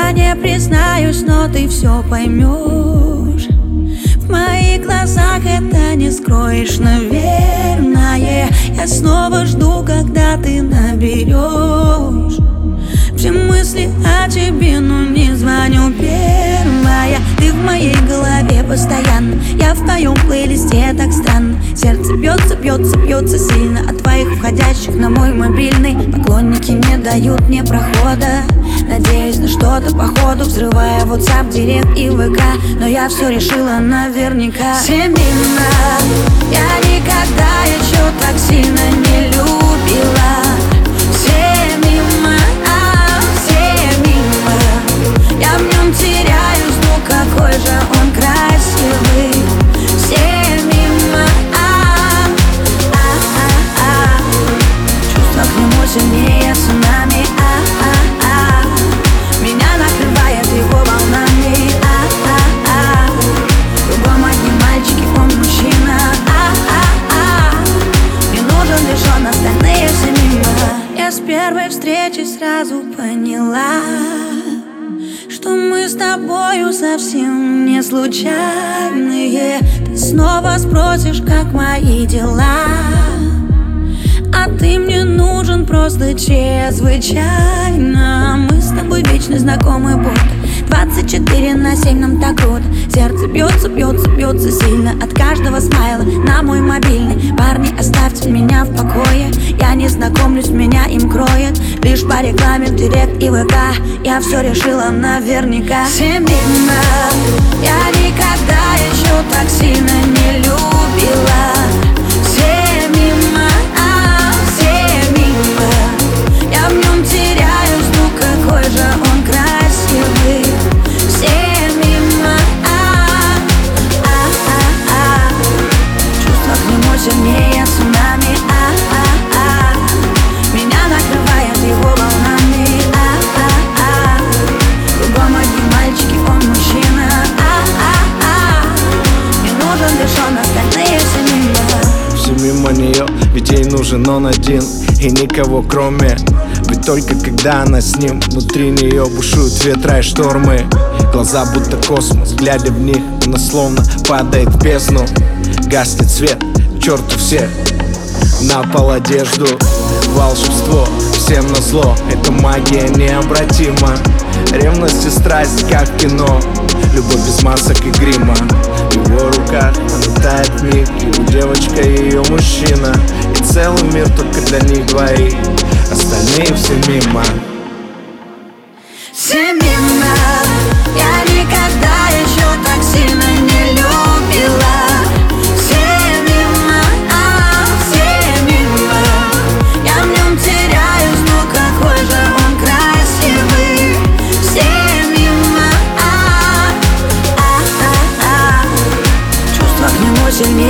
Я не признаюсь, но ты все поймешь. В моих глазах это не скроешь, наверное. Я снова жду, когда ты наберешь. Все мысли о тебе, но не звоню первая. Ты в моей голове постоянно, я в твоем плейлисте, так странно. Сердце бьется, бьется, бьется сильно от твоих входящих на мой мобильный. Поклонники не дают мне прохода, надеюсь на что-то по ходу, взрывая WhatsApp, Директ и ВК. Но я все решила наверняка. Все мимо, я никогда еще так сильно не любила. Все мимо, все мимо, я в нем теряюсь, ну какой же он красивый. Все мимо, чувства к нему сильнее цунами. Меня накрывает его волнами. Кругом одни мальчики, он мужчина. Не нужен лишь он, остальные все мимо. Я с первой встречи сразу поняла, что мы с тобою совсем не случайные. Ты снова спросишь, как мои дела, а ты мне нужен просто чрезвычайно. Мы с тобой вечно знакомы, будто 24/7 нам так круто. Сердце бьется, бьется, бьется сильно от каждого смайла на мой мобильный. Парни, оставьте меня в покое, я не знакомлюсь, меня им кроет лишь по рекламе в Директ и ВК. Я все решила наверняка. Все мимо, я никогда еще так сильно не любила. Все мимо, все мимо, я в нем теряюсь, ну какой же он красивый. Все мимо, чувства к нему сильнее цунами. Меня накрывает его волнами. Кругом одни мальчики, он мужчина. Не нужен лишь он, остальные все мимо. Все мимо нее, ведь ей нужен он один и никого кроме. Ведь только когда она с ним, внутри нее бушуют ветра и штормы. Глаза будто космос, глядя в них, она словно падает в бездну. Гаснет свет, к черту все, на пол одежду. Волшебство, всем назло, эта магия необратима. Ревность и страсть, как в кино, любовь без масок и грима. В его руках она тает в миг, его девочка и ее мужчина. И целый мир только для них двоих, остальные все мимо. Все мимо, я никогда еще так сильно не любила. Все мимо, все мимо, я в нем теряюсь, ну какой же он красивый. Все мимо, чувства к нему сильнее